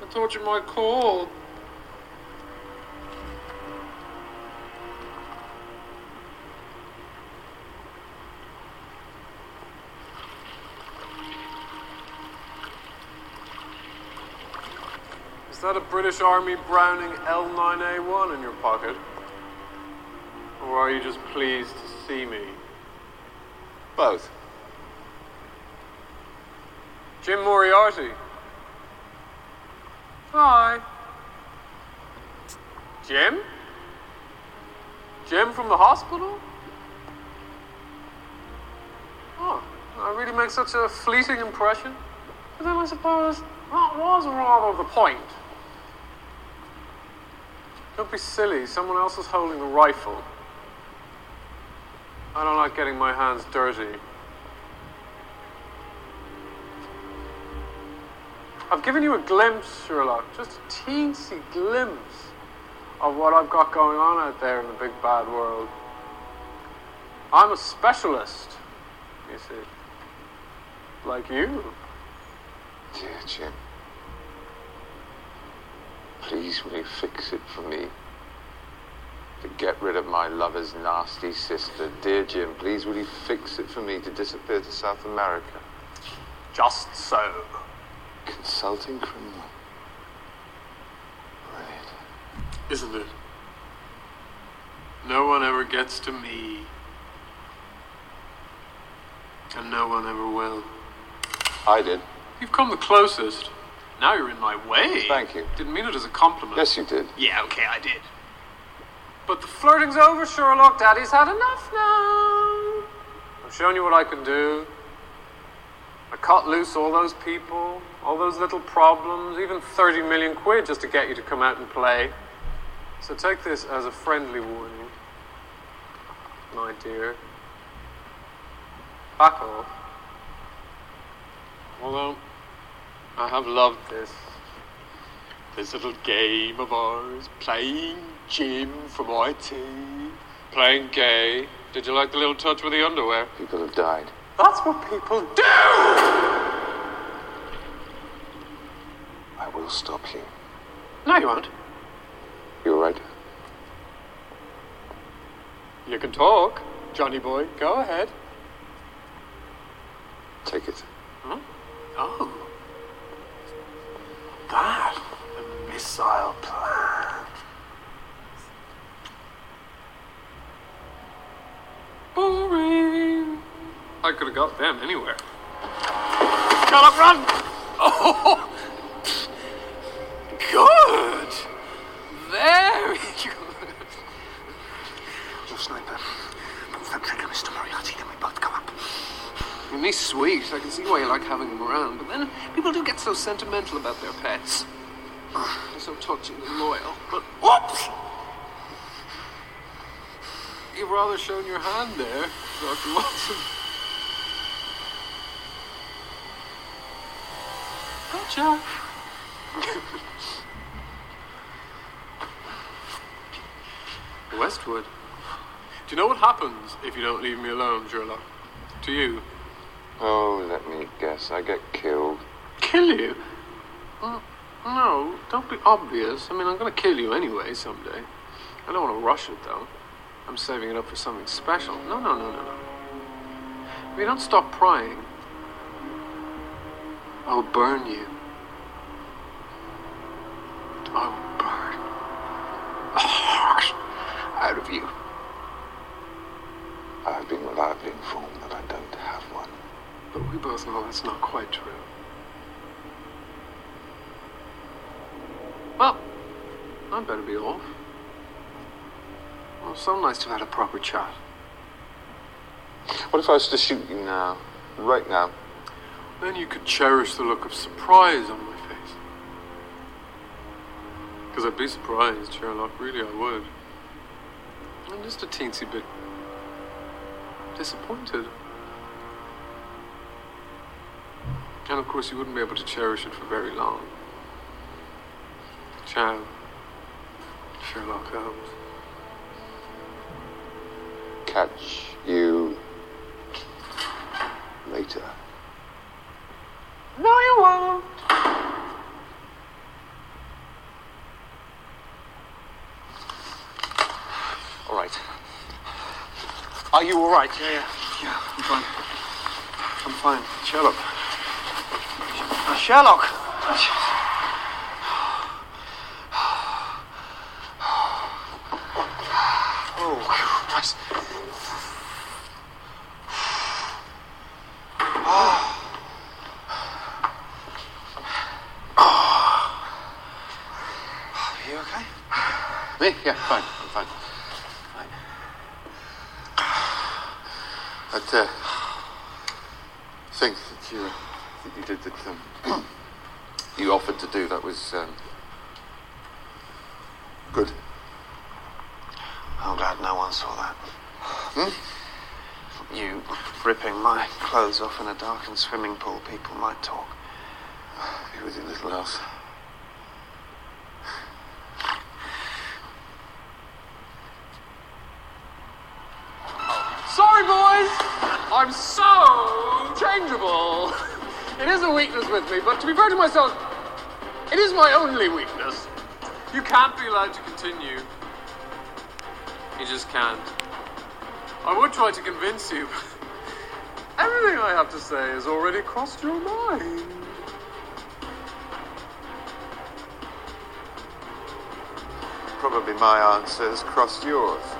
I thought you might call. Is that a British Army Browning L9A1 in your pocket? Or are you just pleased to see me? Both. Jim Moriarty. Hi. Jim? Jim from the hospital? Oh, I really make such a fleeting impression. But then I suppose that was rather the point. Don't be silly, someone else is holding the rifle. I don't like getting my hands dirty. I've given you a glimpse, Sherlock, just a teensy glimpse of what I've got going on out there in the big bad world. I'm a specialist, you see. Like you. Dear Jim, please will you fix it for me? To get rid of my lover's nasty sister. Dear Jim, please will you fix it for me to disappear to South America? Just so. Consulting criminal. Brilliant. Isn't it? No one ever gets to me. And no one ever will. I did. You've come the closest. Now you're in my way. Thank you. Didn't mean it as a compliment. Yes, you did. Yeah, okay, I did. But the flirting's over, Sherlock. Daddy's had enough now. I've shown you what I can do. I cut loose all those people, all those little problems, even 30 million quid just to get you to come out and play. So take this as a friendly warning, my dear. Back off. Although, I have loved this little game of ours, playing Jim from IT, playing gay. Did you like the little touch with the underwear? People have died. That's what people do! I will stop you. No, you won't. You're right. You can talk, Johnny boy. Go ahead. Take it. Huh? Oh. That, a missile plan. Boring. I could have got them anywhere. Shut up, run! Oh! Good! Very good. Your sniper. Put that trigger, Mr. Moriarty, then we both go up. And he's sweet. I can see why you like having him around. But then people do get so sentimental about their pets. They're so touching and loyal. But whoops! You've rather shown your hand there, Dr. Watson. Gotcha. Westwood. Do you know what happens if you don't leave me alone, Sherlock? To you. Oh, let me guess. I get killed. Kill you? No, don't be obvious. I mean, I'm going to kill you anyway someday. I don't want to rush it, though. I'm saving it up for something special. No. If you don't stop prying, I'll burn you. I will burn the heart out of you. I've been reliably informed that I don't have one. But we both know that's not quite true. Well, I'd better be off. Well, so nice to have had a proper chat. What if I was to shoot you now? Right now? Then you could cherish the look of surprise on my face. Because I'd be surprised, Sherlock. Really, I would. I'm just a teensy bit disappointed. And of course, you wouldn't be able to cherish it for very long. Ciao, Sherlock Holmes. Catch you later. No, you won't. Are you all right? Yeah, I'm fine. I'm fine. Sherlock. Sherlock! Oh, Christ. Are you okay? Me? Yeah, fine. I'm fine. That thing that you did, that you offered to do, that was good. I'm glad no one saw that. You ripping my clothes off in a darkened swimming pool, people might talk. Be with you, little house. Sorry, boys! I'm so changeable. It is a weakness with me, but to be fair to myself, it is my only weakness. You can't be allowed to continue. You just can't. I would try to convince you, but everything I have to say has already crossed your mind. Probably my answer has crossed yours.